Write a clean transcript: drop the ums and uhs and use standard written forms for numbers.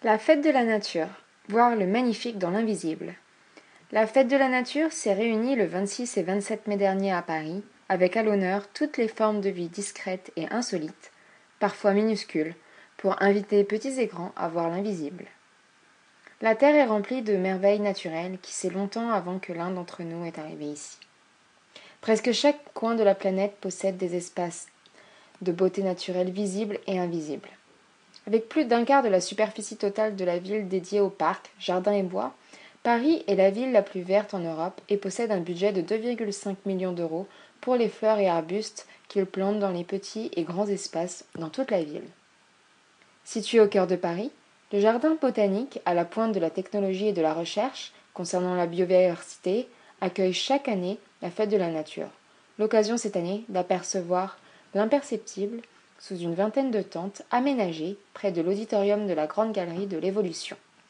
La fête de la nature, voir le magnifique dans l'invisible. La fête de la nature s'est réunie le 26 et 27 mai dernier à Paris, avec à l'honneur toutes les formes de vie discrètes et insolites, parfois minuscules, pour inviter petits et grands à voir l'invisible. La Terre est remplie de merveilles naturelles qui c'est longtemps avant que l'un d'entre nous est arrivé ici. Presque chaque coin de la planète possède des espaces de beauté naturelle visibles et invisibles. Avec plus d'un quart de la superficie totale de la ville dédiée aux parcs, jardins et bois, Paris est la ville la plus verte en Europe et possède un budget de 2,5 millions d'euros pour les fleurs et arbustes qu'il plante dans les petits et grands espaces dans toute la ville. Situé au cœur de Paris, le jardin botanique, à la pointe de la technologie et de la recherche concernant la biodiversité, accueille chaque année la fête de la nature. L'occasion cette année d'apercevoir l'imperceptible sous une vingtaine de tentes aménagées près de l'auditorium de la Grande Galerie de l'Évolution.